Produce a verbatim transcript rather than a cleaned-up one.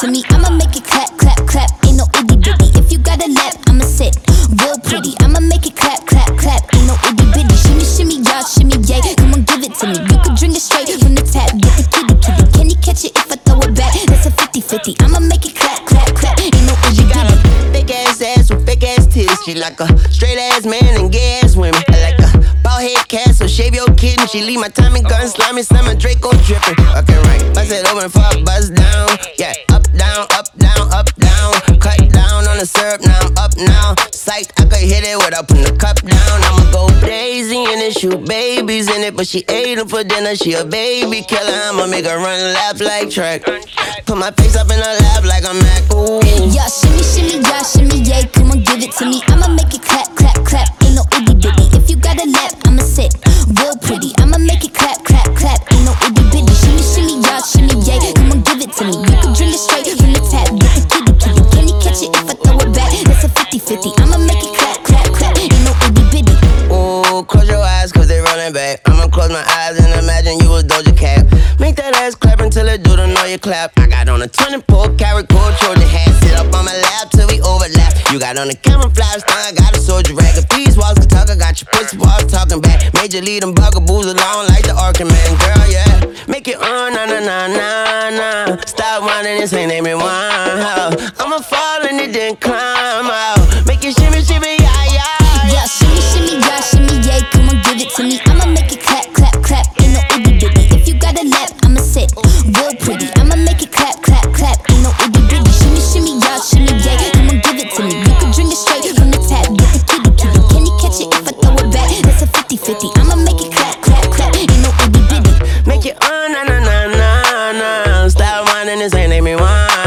to me, I'ma make it clap, clap, clap. Ain't no itty bitty. If you got a lap, I'ma sit real pretty. I'ma make it clap, clap, clap. Ain't no itty bitty. Shimmy, shimmy, y'all, shimmy, yay. Come on, give it to me. You can drink it straight from the tap. Get the kitty, kitty. Can you catch it if I throw it back? That's a fifty fifty. I'ma make it clap, clap, clap. Ain't no itty bitty. She got a big ass ass with big ass titties. She like a straight ass man and gay ass women. I like a bald head cat, so shave your kitten. She leave my Tommy gun slimy, slam Draco dripping. Okay, right. Bust it open for a buzz down. Yeah, up, down, up, down, up, down. Cut down on the syrup, now I'm up now. Psych, I could hit it without putting the cup down. I'ma go crazy and it shoot babies in it, but she ate them for dinner. She a baby killer. I'ma make her run laugh like track. Put my face up in her lap like I'm Mac. Ooh. Yeah, shimmy, shimmy, yeah, shimmy, yay. Come on, give it to me. I'ma make it clap, clap, clap. Ain't no itty bitty. If you got a lap, I'ma sit real pretty. I'ma make it clap, clap, clap. Ain't no itty bitty. Shimmy, shimmy, yeah, shimmy, yay. Come on, give it to me. You can drink it straight from the tap. Get the kitty, kitty. Can you catch it if I throw it back? That's a fifty fifty. I'ma make it clap, clap, clap. Ain't no itty bitty. Ooh, close your eyes cause they rolling back. I'ma close my eyes and imagine you was Doja Cat. Make that ass clap until it do the know you clap. I got on a twenty-four karat gold Trojan hat. Sit up on my lap till we overlap. You got on the camouflage thong, I got a soldier rag. If these walls can talk, I got your pussy walls talking back. Major lead them bugaboos along like the Arkin Man. Girl, yeah, make it on, na na na na na. Stop whining, this ain't name it one. I'ma fall and it then climb out. Make it shimmy, shimmy, yeah, yeah. Yeah, shimmy, shimmy, yeah, shimmy, yay. Come on, give it to me. I'ma make it clap, clap, clap. Ain't no itty bitty. If you got a lap, I'ma sit real pretty. I'ma make it clap, clap, clap. Ain't no itty bitty. Shimmy, shimmy, yeah, shimmy, yay. Come on, give it to me. You can drink it straight from the tap. Get the kitty, kitty. Can you catch it if I throw it back? That's a fifty fifty. I'ma make it clap, clap, clap. Ain't no itty bitty. Make it on, na na na na na. Stop whining, this ain't name me one.